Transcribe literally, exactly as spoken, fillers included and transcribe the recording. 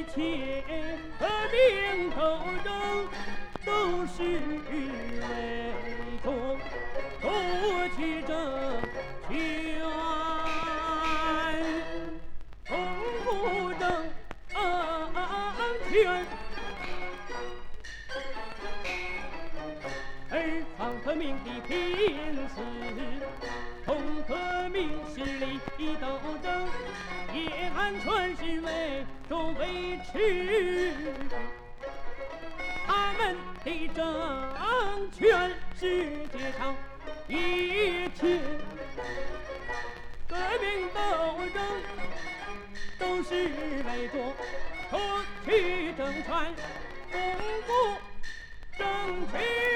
切革命斗争都是为中夺取政权，中不政权。而抗革命的拼死，同革命势力斗争，也全是为中维持他们的政权。世界上一切革命斗争都是为着夺取政权，巩固政权。